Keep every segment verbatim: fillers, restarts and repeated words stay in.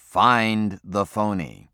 Find the phony.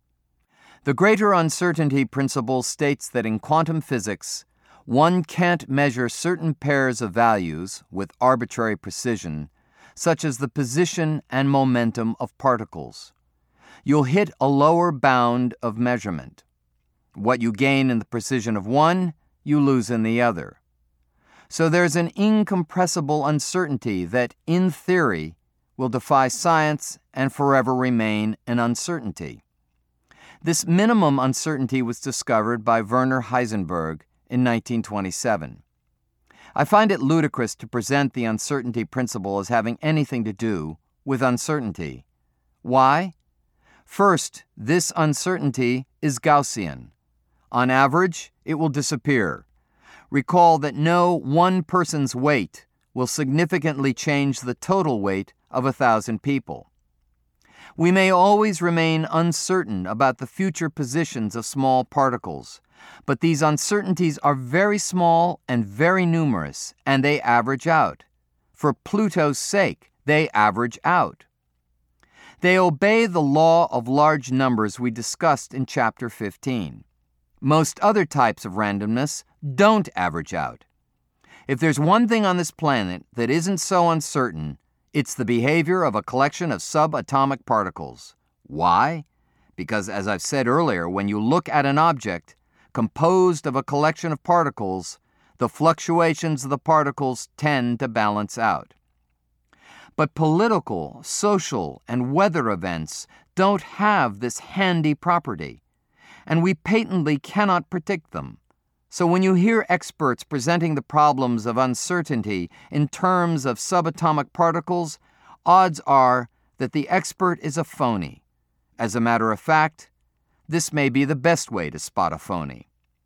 The greater uncertainty principle states that in quantum physics, one can't measure certain pairs of values with arbitrary precision, such as the position and momentum of particles. You'll hit a lower bound of measurement. What you gain in the precision of one, you lose in the other. So there's an incompressible uncertainty that, in theory, will defy science and forever remain an uncertainty. This minimum uncertainty was discovered by Werner Heisenberg in nineteen twenty-seven. I find it ludicrous to present the uncertainty principle as having anything to do with uncertainty. Why? First, this uncertainty is Gaussian. On average, it will disappear. Recall that no one person's weight will significantly change the total weight of a thousand people. We may always remain uncertain about the future positions of small particles, but these uncertainties are very small and very numerous, and they average out. For Pluto's sake, they average out. They obey the law of large numbers we discussed in Chapter fifteen. Most other types of randomness don't average out. If there's one thing on this planet that isn't so uncertain, it's the behavior of a collection of subatomic particles. Why? Because, as I've said earlier, when you look at an object composed of a collection of particles, the fluctuations of the particles tend to balance out. But political, social, and weather events don't have this handy property, and we patently cannot predict them. So when you hear experts presenting the problems of uncertainty in terms of subatomic particles, odds are that the expert is a phony. As a matter of fact, this may be the best way to spot a phony.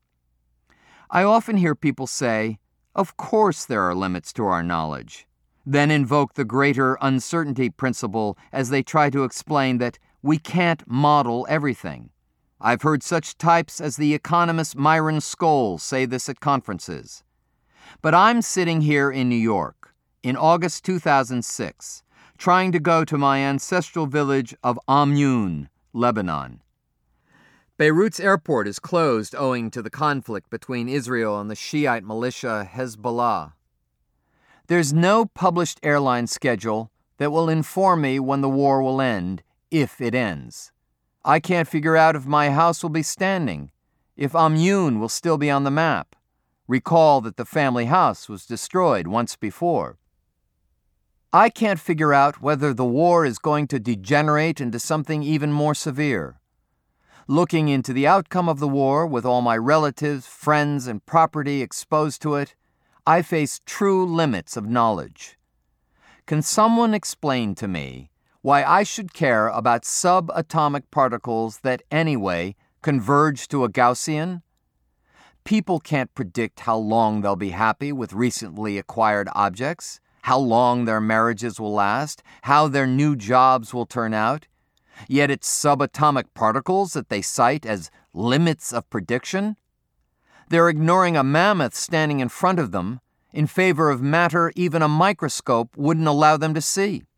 I often hear people say, "Of course there are limits to our knowledge," then invoke the greater uncertainty principle as they try to explain that we can't model everything. I've heard such types as the economist Myron Scholes say this at conferences. But I'm sitting here in New York in August two thousand six, trying to go to my ancestral village of Amyun, Lebanon. Beirut's airport is closed owing to the conflict between Israel and the Shiite militia Hezbollah. There's no published airline schedule that will inform me when the war will end, if it ends. I can't figure out if my house will be standing, if Amyun will still be on the map. Recall that the family house was destroyed once before. I can't figure out whether the war is going to degenerate into something even more severe. Looking into the outcome of the war with all my relatives, friends, and property exposed to it, I face true limits of knowledge. Can someone explain to me why I should care about subatomic particles that anyway converge to a Gaussian? People can't predict how long they'll be happy with recently acquired objects, how long their marriages will last, how their new jobs will turn out. Yet it's subatomic particles that they cite as limits of prediction. They're ignoring a mammoth standing in front of them in favor of matter even a microscope wouldn't allow them to see.